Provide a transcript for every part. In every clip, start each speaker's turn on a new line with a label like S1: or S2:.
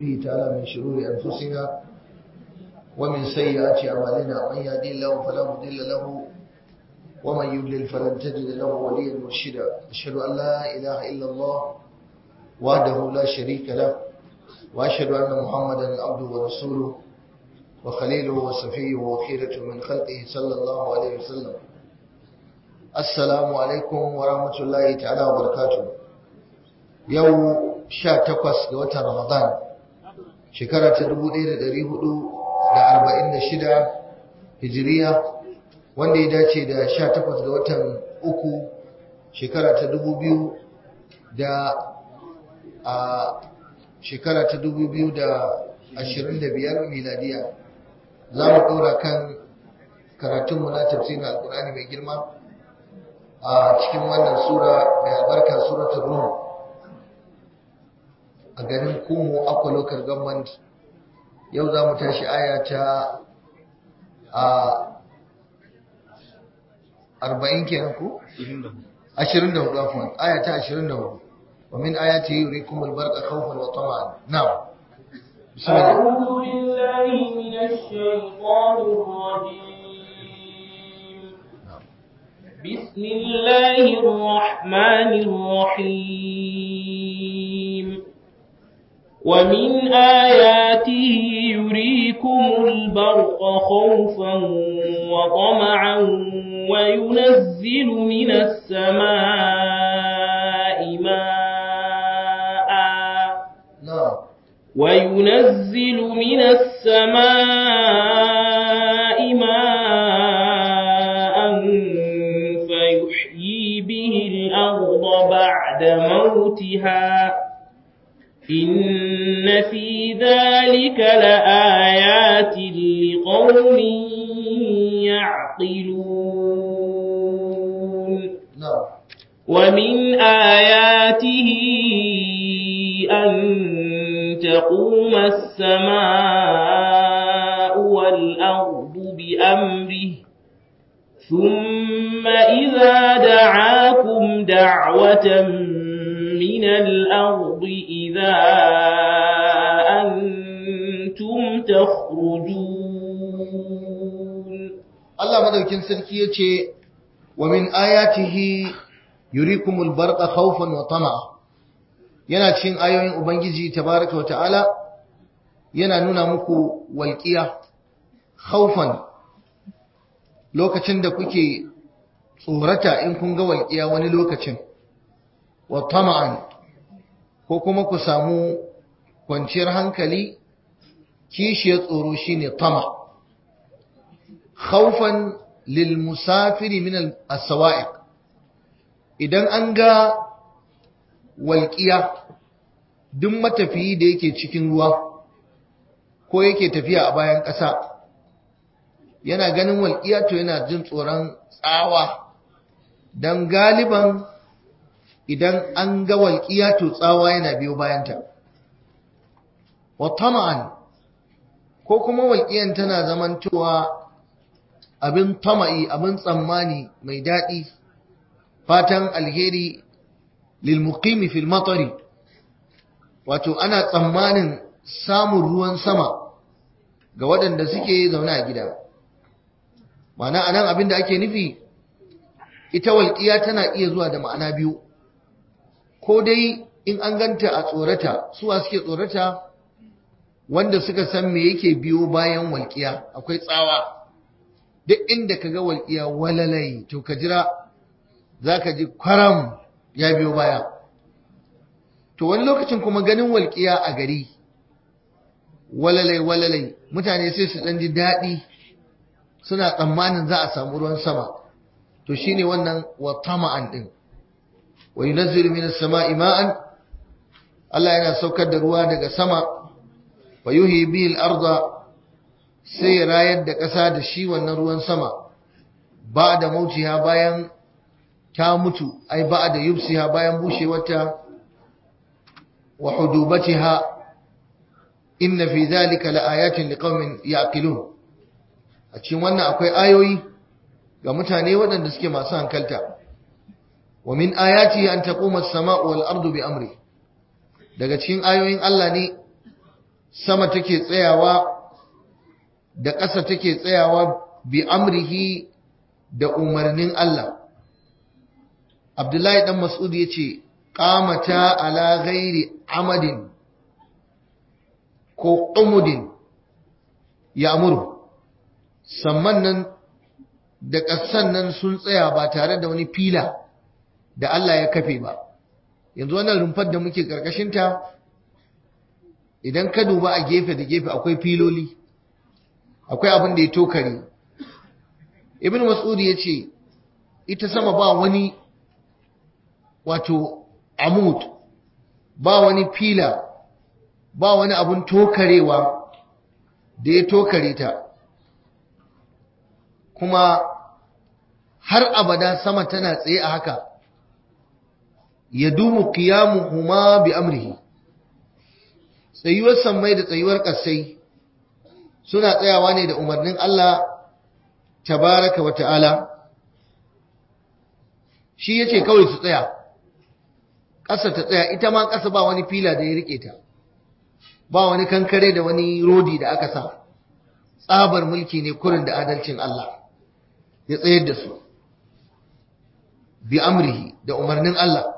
S1: تعالى من شرور أنفسنا ومن سيئات أعمالنا من يهدي الله فلا مضل له ومن يضلل فلن تجد له وليا مرشدا أشهد أن لا إله إلا الله وحده لا شريك له وأشهد أن محمدا عبده ورسوله وخليله وصفيه وخيرته من خلقه صلى الله عليه وسلم. السلام عليكم ورحمة الله تعالى وبركاته. يوم 18 ga watan Ramadan shekara ta 1446 Hijiriya, wanda ya dace da 18 ga watan uku shekara ta 2025 miladiya. Za mu ɗora kan karatunmu na tafsirin Alƙur'ani mai girma a cikin wannan sura mai albarka, suratul Rum, a garin Kumo, Akwa Local Government. Yau za mu tashi aya ta 40 kenan ku? 24 afwan, aya ta 24. Wa min ayati yurikumul barqa khawfan wa tama'an. Na'am.
S2: أعوذ بالله من الشيطان الرجيم. بسم الله الرحمن الرحيم. ومن آياته يريكم البرق خوفا وطمعا وينزل من السماء ماء فيحيي به الأرض بعد موتها إن في ذلك لآيات لقوم يعقلون. ومن آياته أن تقوم السماء والأرض بأمره ثم إذا دعاكم دعوة من الأرض إذا أنتم تخرجون.
S1: الله مدوكين سلكي يتي ومن آياته يريكم البرق خوفا وطمعا. Yana cikin ayoyin Ubangiji tabaraka wa ta'ala, yana nuna muku walƙiya khaufan lokacin da kuke tsorata in kun ga walƙiya wani lokacin, wa tama'an ko kuma ku samu kwanciyar hankali, kishiyar tsoro shine tama. Khaufan lil musafiri min as-sawa'iq, idan an ga walƙiya, duk matafiyi da yake cikin ruwa ko yake tafiya a bayan ƙasa yana ganin walƙiya to yana jin tsoron tsawa, don galiban idan an ga walƙiya to tsawa yana biyo bayanta. Wa tama'an ko kuma walƙiyan tana zamantowa abin tama'i, abin tsammani mai daɗi, fatan alheri lilmuqimi fil matari, wato ana tsammanin samun ruwan sama ga waɗanda suke zaune a gida. Ma'ana anan abin da ake nufi, ita walƙiya tana iya zuwa da ma'ana biyu, ko dai in an ganta a tsorata, suwa suke tsorata, wanda suka san me yake biyo bayan walƙiya, akwai tsawa. Duk inda ka ga walƙiya walalai to ka jira, za ka ji kwaram ya biyo baya. To wani lokacin kuma ganin walƙiya a gari walalai mutane sai su ɗan ji daɗi, suna tsammanin za a samu ruwan sama, to shine wannan wa tama'an din. Wa yunazzilu minas sama'i ma'an, Allah yana saukar da ruwa daga sama, wa yuhyi bihi al-ardha, sai ya rayar da ƙasa da shi wannan ruwan sama, ba da mautiha, bayan ta mutu, ai ba da yubsiha, bayan bushewarta, wa hudubatiha. Inna fi dhalika laayatin liqaumin yaqilun. A cikin wannan akwai ayoyi ga mutane waɗanda suke masu hankalta. Wa min ayati an taquma as-sama'u wal ardu bi amri. Daga cikin ayoyin Allah ne sama take tsayawa da ƙasa take tsayawa bi amrihi da umarnin Allah. Abdullahi dan Mas'ud yace qamata ala ghairi amadin ko umudin ya'muru, samman nan da ƙasan nan sun tsaya ba tare da wani fila da Allah ya kafe ba. Yanzu wannan rumfar da muke ƙarƙashinta, idan ka duba a gefe da gefe akwai filoli, akwai abin da ya tokare. Ibn Mas'ud ya ce ita sama ba wani wato amud, ba wani fila, ba wani abin tokarewa da ya tokare ta, kuma har abada sama tana tsaye a haka. Yadumu qiyamuhuma bi amrihi, tsayuwar sammai da tsayuwar ƙasai suna tsayawa ne da umarnin Allah tabaraka wa ta'ala. Shi yace kawai su tsaya, ƙasa ta tsaya, ita ma ƙasa ba wani fila da ya rike ta, ba wani kankare da wani rodi da aka sa. Tsabar mulki ne kurin da adalcin Allah ya tsayar da su bi amrihi da umarnin Allah.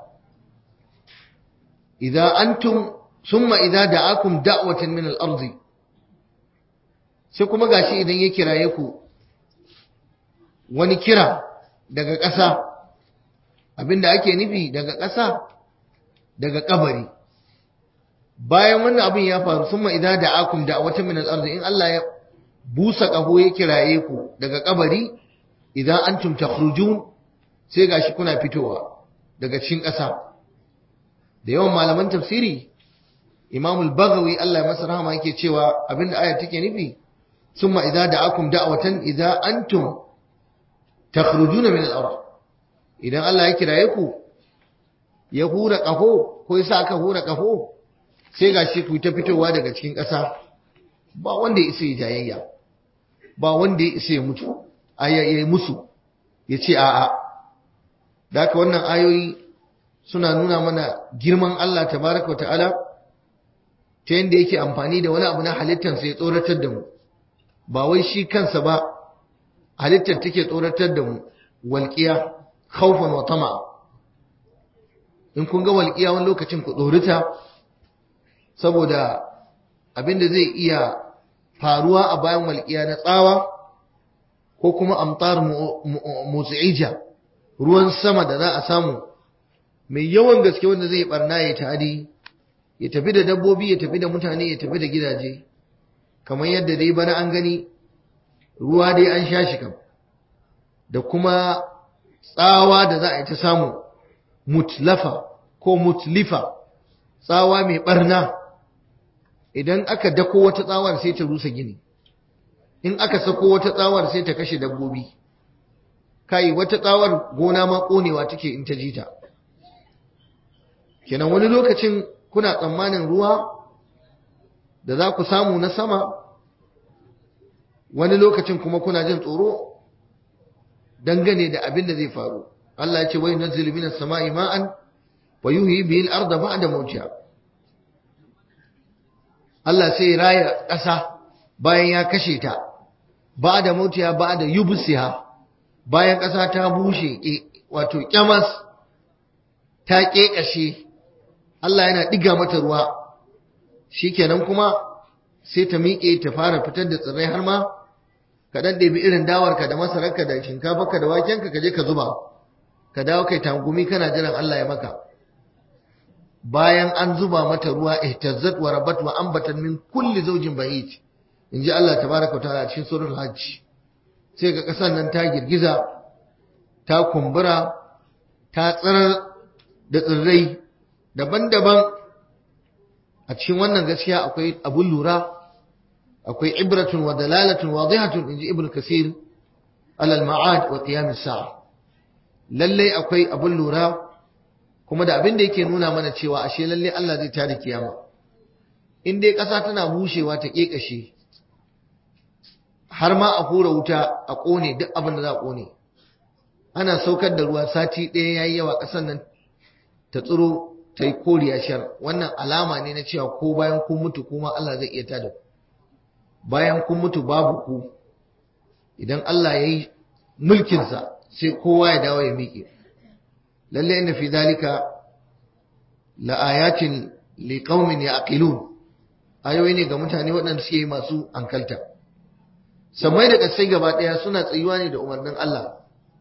S1: Idza antum summa idza da'akum da'watan min al-ardi, sai kuma gashi idan ya kiraye ku wani kira daga ƙasa, abinda ake nufi daga ƙasa, daga kabari. Bayan wannan abin ya faru, summa idza da'akum da'watan min al-ardi, in Allah ya busa ƙaho ya kiraye ku daga kabari, idan antum takhrujun, sai gashi kuna fitowa daga cikin ƙasa. Da yawan malaman tafsiri, Imam al-Baghawi Allah ya masa rahama yake cewa abinda ayar take nufi, summa idza da'akum da'watan idza antum takhrujuna min al-ard, idan Allah ya kiraye ku ya hura ƙaho ko yasa aka hura ƙaho, sai gashi ku ta fitowa daga cikin ƙasa. Ba wanda ya isa ya jayayya, ba wanda ya isa ya mutu ayaye musu ya ce a'a. Da haka wannan ayoyi suna nuna mana girman Allah tabaraka wa ta'ala, ta yadda yake amfani da wani abu na halittarsa ya tsoratar da mu, ba wai shi kansa ba halittar take tsoratar da mu. Walƙiya khawfan wa tama'a, in kun ga walƙiya wani lokacin ku tsorita, saboda abinda zai iya faruwa a bayan walƙiya na tsawa ko kuma amtar muzi'ija, ruwan sama da za a samu mai yawan gaske wanda zai barna ya ta'adi, ya tafi da dabbobi, ya tafi da mutane, ya tafi da gidaje, kamar yadda dai bana an gani ruwa dai an sha shi kam. Da kuma tsawa da za a yi ta samu mutlafa ko mutlifa, tsawa mai barna. Idan aka dako wata tsawar sai ta rusa gini, in aka sako wata tsawar sai ta kashe dabbobi, kai wata tsawar gona ma konewa take in ta jita. Kenan wani lokacin kuna tsammanin ruwa da za ku samu na sama, wani lokacin kuma kuna jin tsoro dangane da abin da zai faru. Allah ya ce wa yunzilu minas sama'i ma'an wa yuhyi bihi al-ardha ba'da mawtiha. Allah sai raya ƙasa bayan ya kashe ta, ba'da mawtiha ba'da yubsiha, bayan ƙasa ta bushe wato kyamas ta kekashe, Allah yana diga mata ruwa, shikenan kuma sai ta miƙe ta fara fitar da tsirrai, har ma ka dan ɗebi irin dawarka da masararka da shinkafarka da wakenka ka je ka zuba, ka dawo kai tangumi kana jiran Allah ya maka. Bayan an zuba mata ruwa, ihtazzat wa rabat wa ambatan min kulli zawjin bahij, inji Allah tabaaraka ta'ala a cikin suratul hajj. Sai ga kasan nan ta girgiza, ta kumbura, ta tsirar da tsirrai daban-daban. A cikin wannan gaskiya akwai abun lura, akwai ibratun wa dalalatun wadihatun, inji ibnu kasir alal ma'ad wa qiyam as-sa'a. Lalle akwai abun lura, kuma da abin da yake nuna mana cewa ashe lalle Allah zai tada kiyama. In dai ƙasa tana bushewa ta kekashe, har ma a hura wuta a ƙone duk abin da za a ƙone, ana saukar da ruwa sati ɗaya yayi yawa, ƙasar nan ta tsiro ta yi koriya shar. Wannan alama ne na cewa ko bayan kun mutu kuma Allah zai iya tada ku. Bayan kun mutu babu ku, idan Allah ya yi mulkinsa sai kowa ya dawo ya miƙe. Lalle inda fi zalika la ayatin li qaumin yaqilun, ayoyi ne ga mutane waɗanda suke masu hankalta. Sammai da ƙasai gaba ɗaya suna tsayuwa ne da umarnin Allah.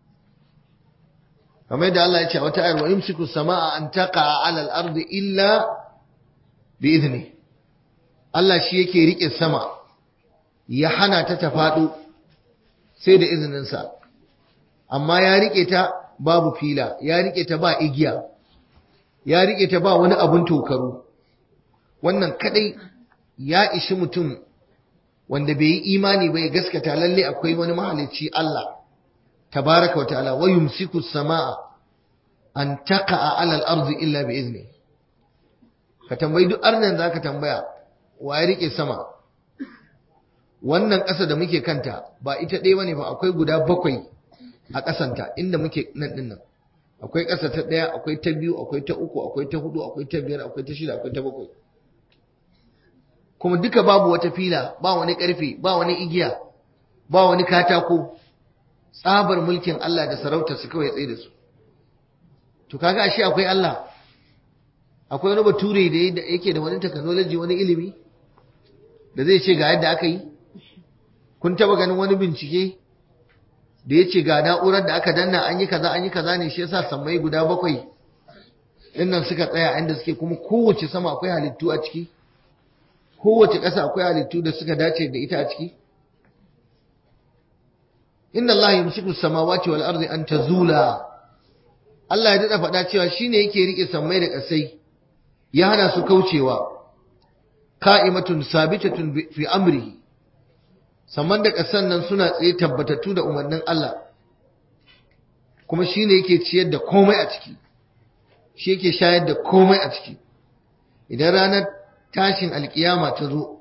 S1: Kamar yadda Allah ya ce a wata ayar, wa yumsiku samaa an taqa'a 'ala al-ardi illa bi idni. Allah shi yake rike sama ya hana ta faɗo sai da izinin sa. Amma ya rike ta babu fila, ya rike ta ba igiya, ya rike ta ba wani abun tokaro. Wannan kadai ya ishi mutum wanda bai yi imani ba ya gaskata lalle akwai wani mahalicci Allah tabaraka wa ta'ala. Wa yumsiku samaa an taqa'a 'ala al-ardi illa bi izni. Ka tambayi duk arnan zaka tambaya, wa ya rike sama? Wannan ƙasa da muke kanta ba ita ɗaya bane ba, akwai guda 7 a ƙasanta inda muke nan din nan. Akwai ƙasa ta 1, akwai ta 2, akwai ta 3, akwai ta 4, akwai ta 5, akwai ta 6, akwai ta 7. Kuma duka babu wata fila, ba wani ƙarfe, ba wani igiya, ba wani katako. Tsabar mulkin Allah da sarautar su kawai tsaye da su. To kaga ashe akwai Allah. Akwai wani bature da yake da wani technology, wani ilimi da zai ce ga yadda aka yi. Kun taba ganin wani bincike da ya ce ga na'urar da aka danna an yi kaza ne shi yasa sammai guda 7 dinnan suka tsaya inda suke, kuma kowace sama akwai halittu a ciki, kowace ƙasa akwai halittu da suka dace da ita a ciki. Inna Allah yumsiku samawati wal ardi an tazula. Allah ya dada faɗa cewa shine yake rike sammai da ƙasai ya hana su kaucewa. Qa'imatun sabitatun fi amrihi. Samman da ƙasan nan suna tsaye tabbatattu da umarnin Allah. Kuma shine yake ciyar da komai a ciki. Shi yake shayar da komai a ciki. Idan ranar tashin alkiyama ta zo,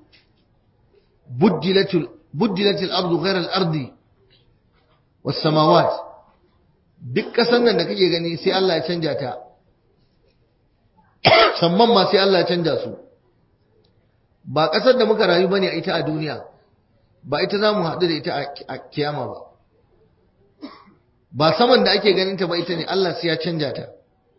S1: buddilatil ardu ghayra al-ardi was samawat. Duk ƙasan nan da kake gani sai Allah ya canja ta. Samman ma sai Allah ya canja su. Ba ƙasar da muka rayu bane ita a duniya. Ba ita za mu haɗu da ita a kiyama ba. Ba saman da ake ganin ta ba ita ne, Allah sai ya canja ta.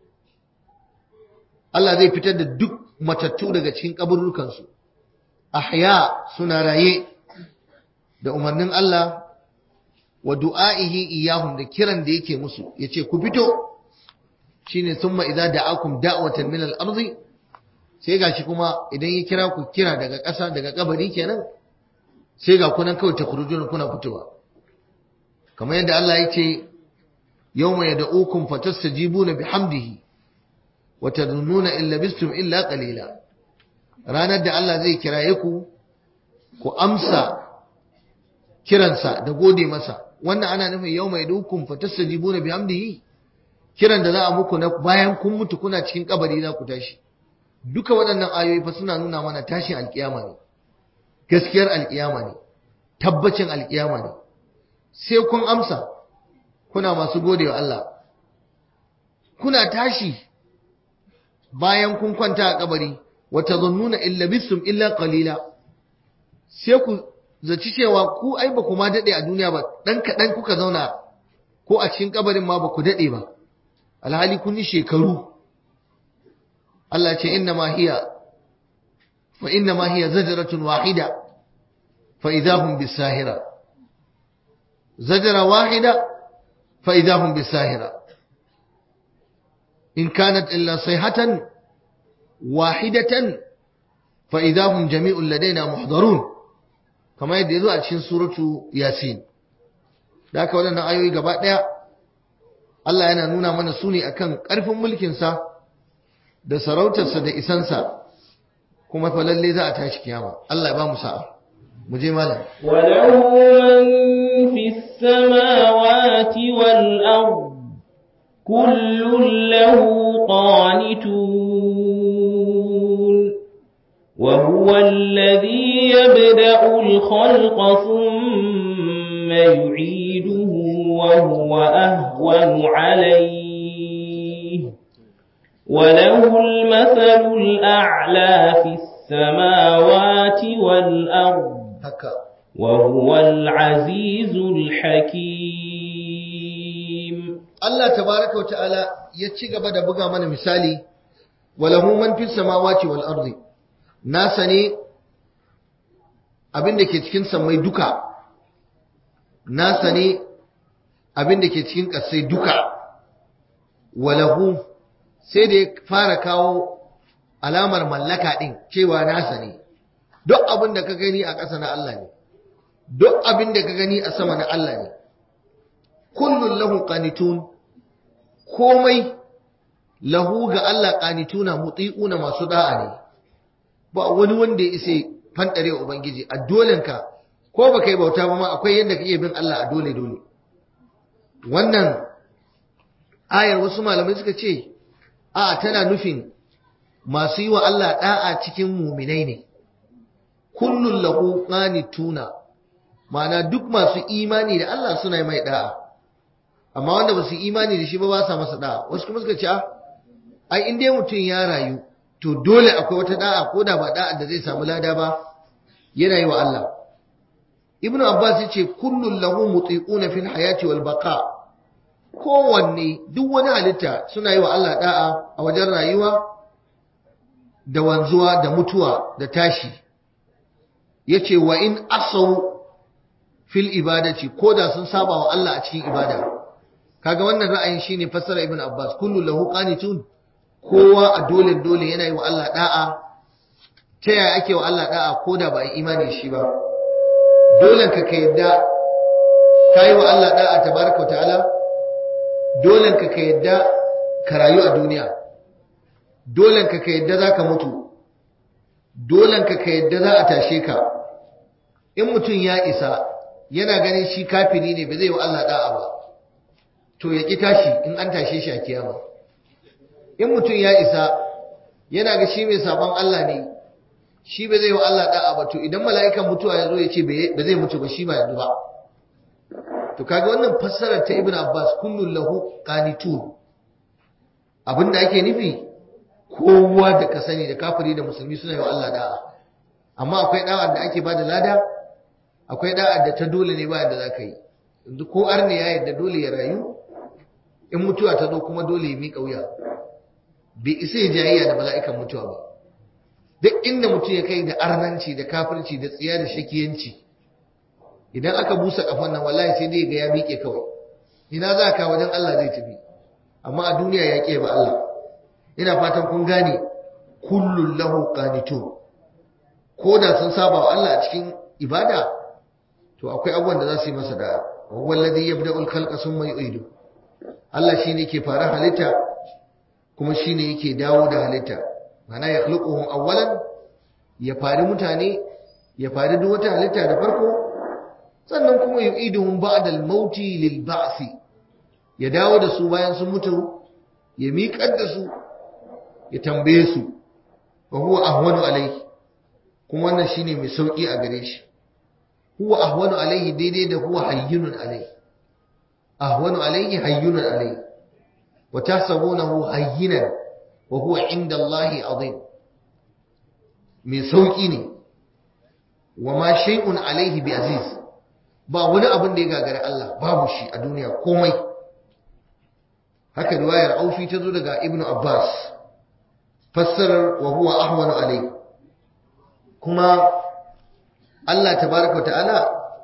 S1: Allah zai fitar da duk matattu daga cikin kaburrukansu. Ahya suna raye da umarnin Allah wa du'a'ihi iyahum, da kiran da yake musu yace ku fito. Shine summa idza da'akum da'watan min al-ardi, sai gashi kuma idan ya kira ku kira daga ƙasa, daga kabari kenan, sai ga kunan kawai takhrujuna kuna fitowa. Kamar yadda Allah yake yawma yad'ukum fatastajibuna bihamdihi wa tadhunnuna in labistum illa qalila. Ranar da Allah zai kiraye ku ku amsa kiransa da gode masa. Wannan ana nufin yawma yad'ukum fatastajibuna bihamdihi, kiran da za a muku na bayan kun mutu kuna cikin kabari za ku tashi. Duka waɗannan ayoyi fa suna nuna mana tashin alkiyama ne, gaskiyar alkiyama ne, tabbacin alkiyama ne. Sai kun amsa kuna masu gode wa Allah, kuna tashi bayan kun kwanta a kabari, wa tadhunnuna illa bisum illa qalila. Sai ku zaci cewa ku ai ba ku ma dade a duniya ba, dan kadan kuka zauna, ko a cikin kabarin ma ba ku dade ba, alhali kun yi shekaru. Allah ce inna ma hiya zajratun wahida fa idahum bisahira. Zajra wahida fa idahum bisahira. In kanat illa sayhatan wahidatan fa idahum jami'un ladaina muhdarun. Kamar yadda yazo a cikin suratu Yasin. Da haka waɗannan ayoyi gaba ɗaya Allah yana nuna mana su ne akan ƙarfin mulkinsa da sarautarsa da isansa, kuma fa lalle za a tashi kiyama. Allah ya ba mu sa'a. Mu je malam.
S2: Walahu man fis samawati wal ard kullun lahu qanitun wa huwa alladhi yabda'u al-khalqa thumma yu'iduhu wa huwa ahwanu 'alayhi وله المثل الأعلى في السماوات والأرض
S1: haka
S2: وهو العزيز الحكيم.
S1: Allah tabaraka wa ta'ala ya ci gaba da buga mana misali walahu man fis samawati wal ardi nasa ne abin da ke cikin sammai duka nasa ne abin da ke cikin ƙasai duka walahu sai da ya fara kawo alamar mallaka din cewa nasa ne duk abin da ka gani a ƙasa na Allah ne duk abin da ka gani a sama na Allah ne kullun lahu qanitun komai lahu ga Allah qanituna muti'una masu da'a ne ba wani wanda ya isa fantare ubangiji a dolenka ko baka yi bauta ba ma akwai yadda kake bin Allah a dole dole wannan ayar wasu malamai suka ce a tana nufin masu yi wa Allah da'a cikin muminai ne kullun lahu qanituna ma'ana duk masu imani da Allah suna yi mai da'a amma wanda ba su imani da shi ba sa masa da'a wasu kuma suka ce ai in dai mutum ya rayu to dole akwai wata da'a ko da ba da'a da zai samu lada ba yana yi wa Allah ibnu abbas yace kullun lahu mutiquna fil hayati wal baqa kowanne duk wani halitta suna yi wa Allah da'a a wajen rayuwa da wanzuwa da mutuwa da tashi yace wa in asaw fil ibadati koda sun saba wa Allah a cikin ibada kaga wannan ra'ayin shine fassara ibn abbas kullu lahu qanitun kowa a dole dole yana yi wa Allah da'a ta yaya ake wa Allah da'a koda ba yi imani shi ba dole ka yadda kai wa Allah da'a tabaraka wa ta'ala dole ka yadda ka rayu a duniya dole ka yadda zaka mutu dole ka yadda za a tashe ka in mutum ya isa yana ganin shi kafiri ne ba zai wa Allah da'a ba to ya ki tashi in an tashe shi a kiyama in mutum ya isa yana ga shi mai sabon Allah ne shi ba zai wa Allah da'a ba to idan mala'ikan mutuwa ya zo ya ce ba zai mutu ba shi ba yanzu ba to kaga wannan fassarar ta Ibn Abbas kullun lahu qanitun abinda ake nufi kowa da ka sani da kafiri da musulmi suna yi wa Allah da'a amma akwai da'a da ake bada lada akwai da'a da ta dole ne bayan da za ka yi yanzu ko arne ya yadda dole ya rayu in mutuwa ta zo kuma dole ya miƙa wuya bai isa ya jayayya da mala'ikan mutuwa ba duk inda mutum ya kai da arnanci da kafirci da tsiya da shakiyanci idan aka busa kafan nan wallahi sai dai ga ya miƙe kawai ina za ka wajen Allah zai tafi amma a duniya ya ƙe ba Allah ina fatan kun gane kullun lahu qanitun ko da sun saba wa Allah a cikin ibada to akwai abubuwan da za su yi masa da wallazi yabda'ul khalqa summa yu'idu Allah shine ke fara halitta kuma shine yake dawo da halitta mana ya khluquhum awwalan ya fari mutane ya fari duk wata halitta da farko sannan kuma yu'iduhum ba'da al-maut lil ba'th ya dawo da su bayan sun mutu ya miƙar da su ya tambaye su wa huwa ahwanu alayhi kuma wannan shine mai sauki a gare shi huwa ahwanu alayhi daidai da huwa hayyunun alayhi ahwanu alayhi hayyunun alayhi wa tahsabunahu hayyinan wa huwa inda Allahi azim mai sauki ne wa ma shay'un alayhi bi aziz ba wani abin da ya gagare Allah babu shi a duniya komai haka riwayar aufi ta zo daga ibnu abbas fassarar wa huwa ahwanu alayhi kuma Allah tabaraka wa ta'ala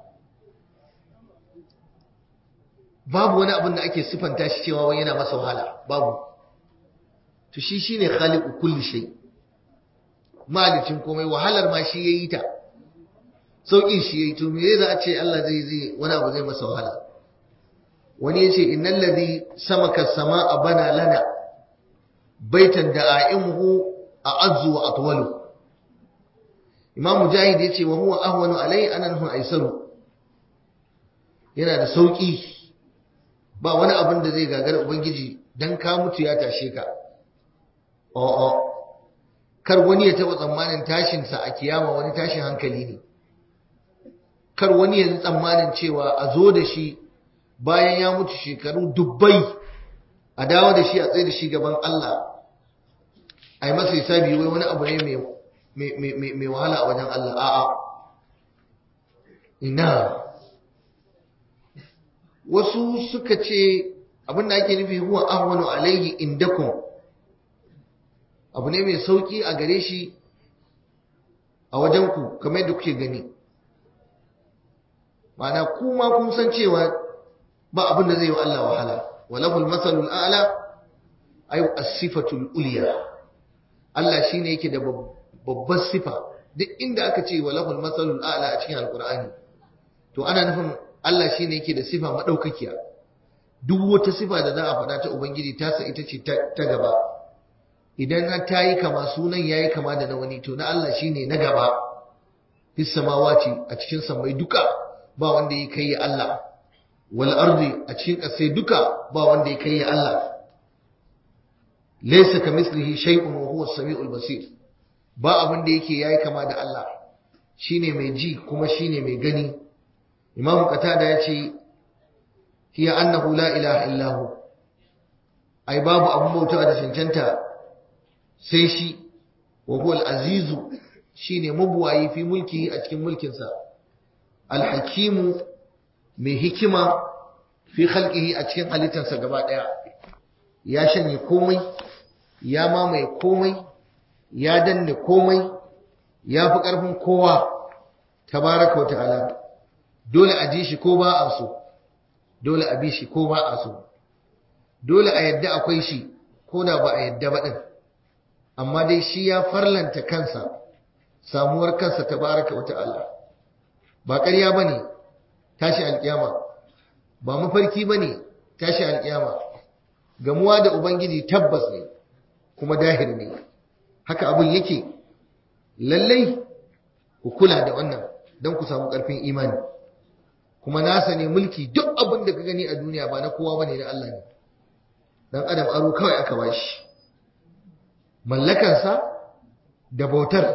S1: babu wani abin da ake sifanta shi cewa wani yana masa wahala babu to shi shine khaliqu kulli shay malicin komai wahalar ma shi yayi ta saukin shi yayi to me za a ce Allah zai wani abu zai masa wahala wani yace innal ladhi samaka samaa bana lana baitan da'imuhu a'azzu wa atwalu Imam Mujahid yace wa huwa ahwanu alai ananhu aisaru yana da sauki ba wani abin da zai gagara ubangiji dan ka mutu ya tashe ka a'a kar wani ya taba tsammanin tashin sa a kiyama wani tashin hankali ne kar wani ya tsammanin cewa a zo da shi bayan ya mutu shekaru dubbai a dawo da shi a tsaye da shi gaban Allah ai masa hisabi wai wani abu ne mai wahala a wajen Allah. A'a, ina wasu suka ce abin da ake nufi huwa ahwanu alaihi indakum, abu ne mai sauki a gare shi a wajenku kamar yadda kuke gani. ma'ana kuma kun san cewa ba abin da zai yi wa Allah wahala. walahul masalul a'la ay as-sifatul ulya. Allah shine yake da babbar sifa. duk inda aka ce walahul masalul a'la a cikin alqur'ani to ana nufin Allah shine yake da sifa madaukakiya. duk wata sifa da za a faɗa ta ubangiji tasa ita ce ta gaba. idan ta yi kama sunan yayi kama da na wani to na Allah shine na gaba. fis samawati a cikin samai duka ba wanda ya kai ya Allah, wal ardi a cikin ƙasai duka ba wanda ya kai ya Allah. laysa kamithlihi shay'un wa huwa as-sami'ul basir. ba abin da yake yayi kama da Allah, shine mai ji kuma shine mai gani. Imam Qatada ya ce hiya annahu la ilaha illa hu, ai babu abin bauta da cancanta sai shi. wa huwa al-azizu, shine mabuwayi fi mulki a cikin mulkinsa. Al-hakimu, mai hikima fi khalqihi a cikin halittarsa gaba daya. Ya shanye komai, ya mamaye komai, ya danne komai, ya fi karfin kowa tabaraka wa ta'ala. dole a ji shi ko ba a so, dole a bi shi ko ba a so, dole a yadda akwai shi ko da ba a yadda ba din. amma dai shi ya farlanta kansa, samuwar kansa tabaraka wa ta'ala. ba ƙarya bane tashi alƙiyama, ba mafarki bane tashi alƙiyama. gamuwa da ubangiji tabbas ne kuma dahir ne. haka abin yake. lallai ku kula da wannan don ku samu ƙarfin imani. kuma nasa ne mulki. duk abin da ka gani a duniya ba na kowa bane, na Allah ne. dan adam aro kawai aka bashi. mallakansa da bautar,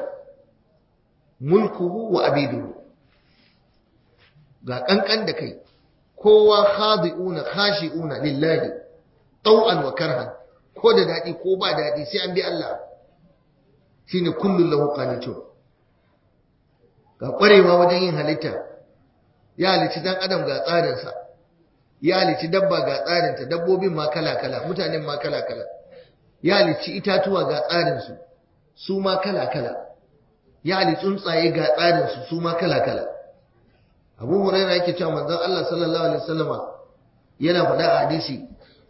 S1: mulkuhu wa abiduhu. ga kankan da kai, kowa khadi'una khashi'una lillahi taw'an wa karhan. ko da dadi ko ba dadi sai an bi Allah. shine kullun lahu qanitun. ga kwarewa wajen yin halitta, ya halici dan adam ga tsarinsa, ya halici dabba ga tsarinta, dabbobin ma kala-kala, mutanen ma kala-kala, ya halici itatuwa ga tsarinsu su ma kala-kala, ya halici tsuntsaye ga tsarinsu su ma kala-kala. Abu Hurairah yake cewa manzon Allah sallallahu alaihi wasallama yana faɗa a hadisi,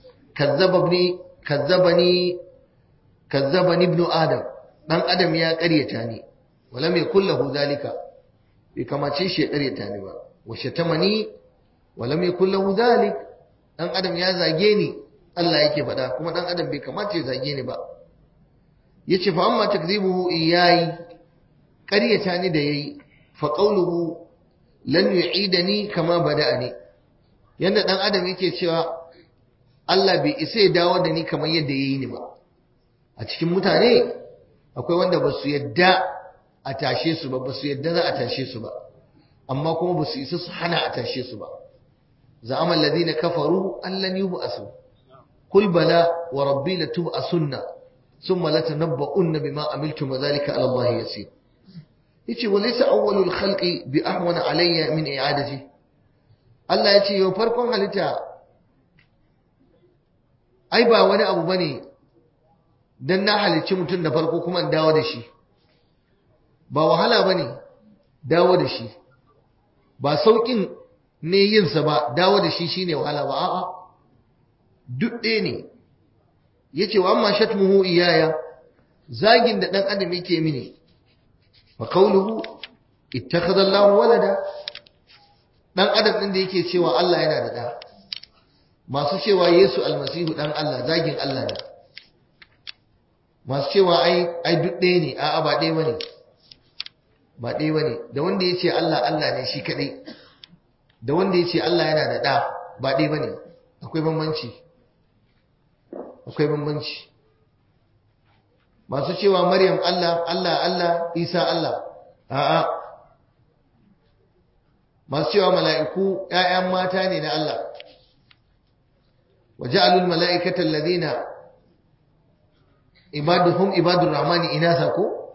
S1: kazzabani ibnu adam, dan adam ya ƙaryata ni, wala mai kullahu zalika, bai kamace shi ya ƙaryata ni ba. wa shatamani walam yakul lahu dhalik, dan adam ya zage ni, Allah yake faɗa, kuma dan adam bai kamata ya zage ni ba. yace fa amma takdhibuhu iyayi, qaryata ni da yayi, fa qawluhu lan yu'idani kama bada'ani, yanda dan adam yake cewa Allah bai isa ya dawo da ni kamar yadda yayi ni ba. a cikin mutane akwai wanda ba su yadda a tashe su ba su yadda za a tashe su ba, amma kuma ba su isa su hana a tashe su ba. za'amal ladina kafaru allan yub'asu qul bala wa rabbi latub'asunna thumma latanabba'unna bima amiltum wa dhalika 'ala Allah yasir. yace wa laysa awwalul khalqi bi ahwana alayya min i'adati. Allah yace yau farkon halitta ai ba wani abu bane dan na halicci mutum da farko kuma in dawo da shi. ba wahala bane dawo da shi, ba saukin ne yinsa ba, dawo da shi shine wahala ba. a'a, duk ɗaya ne. yace wa amma shatmuhu iyaya, zagin da dan adam yake mini, fa qawluhu ittakhadha Allahu walada, dan adam din da yake cewa Allah yana da da, masu cewa Yesu almasihu dan Allah, zagin Allah ne. masu cewa ai duk ɗaya ne, a'a ba ɗaya bane, ba ɗaya bane. da wanda yace Allah Allah ne shi kadai, da wanda yace Allah yana da da, ba ɗaya bane. akwai bambanci, akwai bambanci. masu cewa Maryam Allah Allah Allah, Isa Allah, a'a. masu cewa mala'iku ƴaƴan mata ne na Allah, waja'alul mala'ikata alladhina ibadur rahmani inasa ko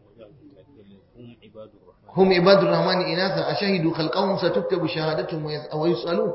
S1: hum ibadur rahmani inasa ashahidu khalqahum satuktabu shahadatuhum wa yus'alun.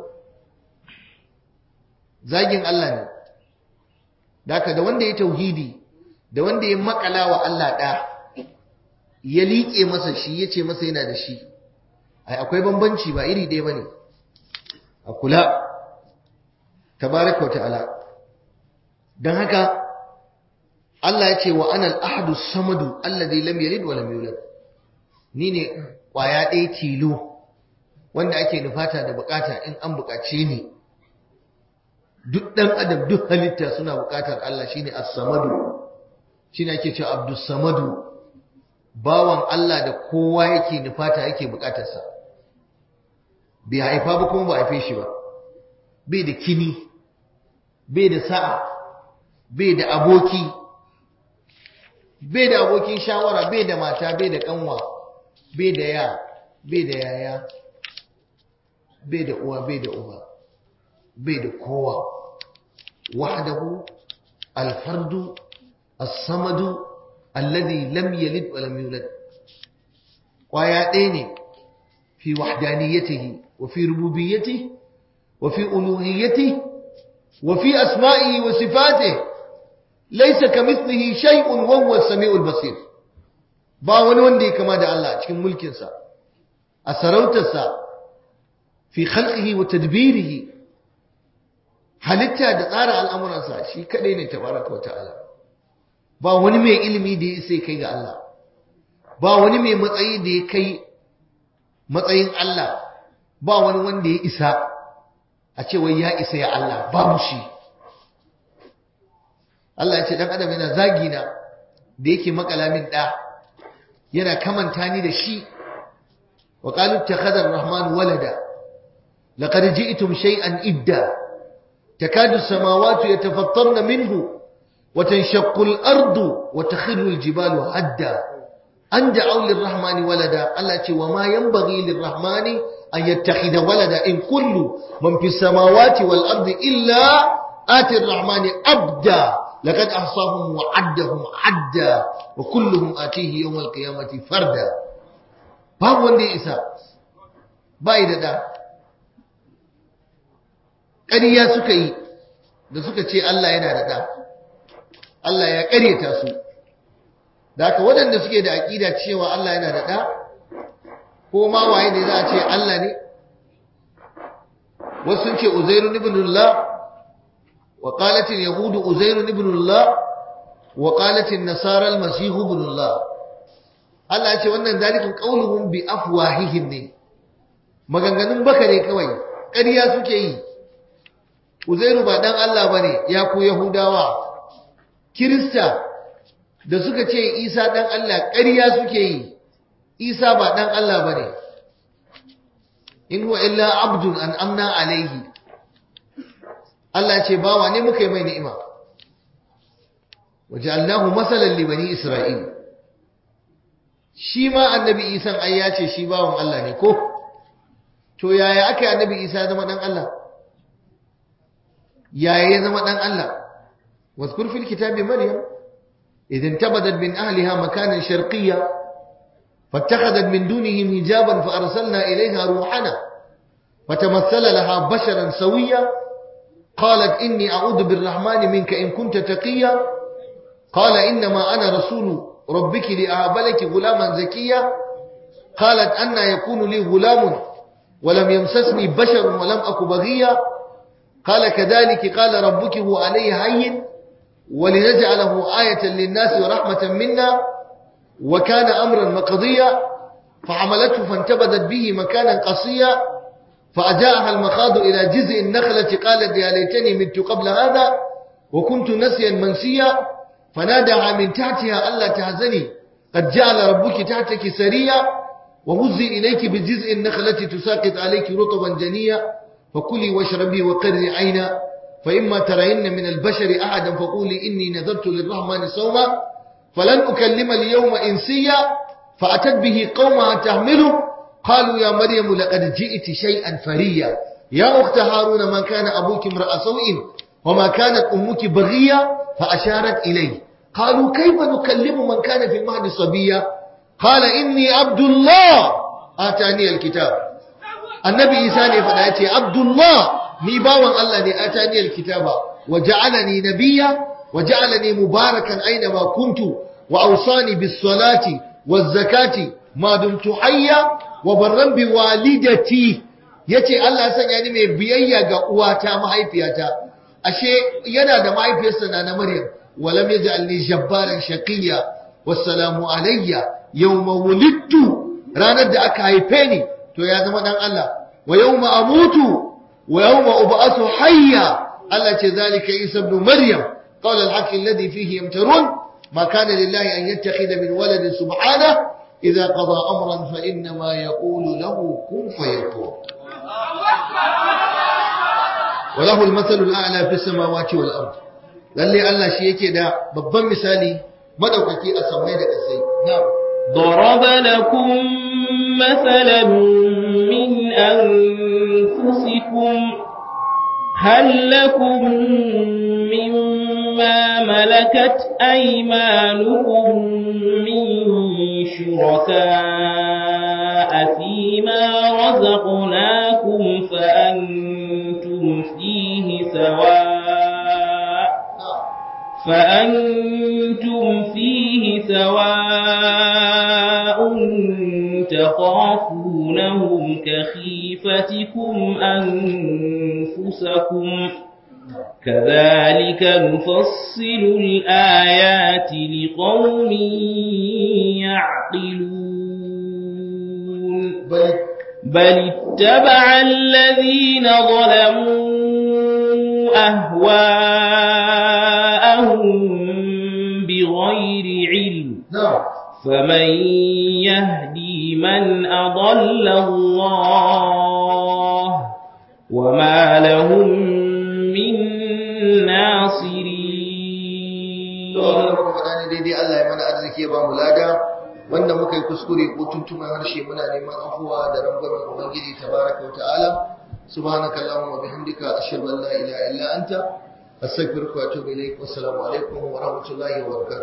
S1: Zagin Allah ne. Daka da wanda ya tauhidi da wanda ya makala wa Allah da ya liƙe masa shi yace masa yana da shi, ai akwai bambanci, ba iri ɗaya bane. A kula tabaraka wa ta'ala. Dan haka Allah ya ce wa anal ahadu samadu alladhi lam yalid wa lam yulad, ni ne kwaya ɗaya tilo wanda ake nufata da bukata in an bukace ni. Duk ɗan adam duk halitta suna bukatar Allah, shine as-samadu, shine ake cewa abdus samadu, bawan Allah da kowa yake nufata yake bukatarsa. Bai haifa ba kuma ba haife shi ba, bai da kini, bai da sa'a, bai da aboki, bai da abokin shawara, bai da mata, bai da kanwa, bai da yaya, bai da uwa, bai da uba, bai da kowa. Wahdahu al-fardu as-samadu alladhi lam yalid wa lam yulad. Kwaya ɗaya ne fi wahdaniyatihi wa fi rububiyyatihi wa fi uluhiyyatihi wa fi asma'ihi wa sifatihi. Laysa kamithlihi shay'un wa huwa as-sami'ul basir. Ba wani wanda ya kama da Allah cikin mulkinsa, a sarautarsa, fi khalqihi wa tadbirihi, halitta da tsara al'amuransa, shi kadai ne tabaraka wa ta'ala. Ba wani mai ilimi da ya sai kai ga Allah, ba wani mai matsayi da ya kai matsayin Allah, ba wani wanda ya isa a ce wai ya isa ya Allah, babu shi. Allah ya ce dan adam yana zagina da yake makala min da, yana kamanta ni da shi. Wa qalu ittakhadha ar-rahman walada laqad ji'tum shay'an idda takadu as-samawati yatafattarna minhu wa tanshaqqu al-ardu wa takhiru al-jibalu hadda an da'u lir-rahmani walada. Allah ce wa ma yanbaghi lir-rahmani an yattakhidha walada in kullu man fis samawati wal ardi illa ati ar-rahmani abda laqad ahsahum wa addahum adda wa kulluhum atihi yawm al-qiyamati farda. Babu wanda ya isa, bai da da. Ƙarya suka yi da suka ce Allah yana da da, Allah ya ƙaryata su. Da haka waɗanda suke da aƙida cewa Allah yana da da, ko ma waye ne za a ce Allah ne? Wasu sun ce Uzairu ibnullah, wa qalat al-yahud Uzairu ibnullah, wa qalat an-nasara al-masih ibnullah. Allah ya ce wannan zalikin qauluhum bi afwahihim ne, maganganun baka ne kawai, ƙarya suke yi. Uzairu ba dan Allah bane, ya ku Yahudawa. Kirista da suka ce Isa dan Allah, ƙarya suke yi. Isa ba dan Allah bane. In huwa illa abdun an'amna alaihi. Allah ce bawa ne muka yi mai ni'ima. Waja'alnahu masalan li bani Isra'il. Shi ma annabi Isa ai ya ce shi bawan Allah ne ko? To yaya aka yi annabi Isa zama dan Allah? Yaya ya zama dan Allah? Wazkur fil kitabi Maryam idh intabadat min ahliha makanan sharqiyya fattakhadhat min dunihim hijaban fa arsalna ilayha ruhana fatamassala laha basharan sawiyya qalat inni a'udhu birrahmani minka in kunta taqiyya qala innama ana rasulu ربك لأهب لك غلاما زكيا قالت أنى يكون لي غلام ولم يمسسني بشر ولم أك بغيا قال كذلك قال ربك هو علي هين ولنجعله آية للناس ورحمة منا وكان أمرا مقضيا فعملته فانتبذت به مكانا قصيا فأجاءها المخاض إلى جزء النخلة قالت يا ليتني مت قبل هذا وكنت نسيا منسيا فناداها من تحتها ألا تحزني قد جعل ربك تحتك سريا وهزي إليك بجزء النخلة تساقط عليك رطبا جنيا فكلي واشربي وقري عينا فإما ترين من البشر أحدا فقولي إني نذرت للرحمن صوما فلن أكلم اليوم إنسيا فأتت به قومها تحمله قالوا يا مريم لقد جئت شيئا فريا يا أخت هارون ما كان أبوك امرأ سوء وما كانت أمك بغيا فأشارت إليه qalu kayfa nukallimu man kana fil mahdi sabiyya qala inni abdullah atani alkitab. annabi Isa ne faɗa yace abdullah ni bawan Allah ne atani alkitaba wa ja'alani nabiyya wa ja'alani mubarakan aina ma kuntu wa awsani bis salati waz zakati ma dumtu hayya wa barran bi walidati. yace Allah ya sanya ni mai biyayya ga uwata mahaifiyata, ashe yana da mahaifiyarsa na Maryam. walam yaj'alni jabbaran shaqiyya wassalamu alayya yawma wulidtu, ranar da aka haife ni to ya zama dan Allah, wa yawma amutu wa yawma ub'athu hayya. Allah ce zalika Isa ibn Maryam qala al-haqq alladhi fihi yamtarun ma kana lillahi an yattakhidha min waladin subhanahu idha qada amran fa inna ma yaqulu lahu kun fayakun. wa lahu al-mathalu al-a'la fi as-samawati wal ard. lalle Allah shi yake da babban misali madaukaki a samai da ƙasai. na'am
S2: ضرب لكم مثلا من أنفسكم هل لكم مما ملكت أيمانكم من شركاء فيما رزقناكم فأنتم فيه سواء تخافونهم كخيفتكم أنفسكم كذلك نفصل الآيات لقوم يعقلون بل اتبع الذين ظلموا أهواءهم بغير علم فمن يهدي من أضل الله وما لهم من ناصرين.
S1: Allah ya mana arziki ya ba mu lada, wanda muka yi kuskure ko tuntuman harshe muna neman afuwa da rangwamen Ubangiji tabaraka wa ta'ala. subhanakallahumma wa bihamdika ashhadu an la ilaha illa anta astaghfiruka wa atubu ilaik. Wassalamu alaikum wa rahmatullahi wa barakatuh.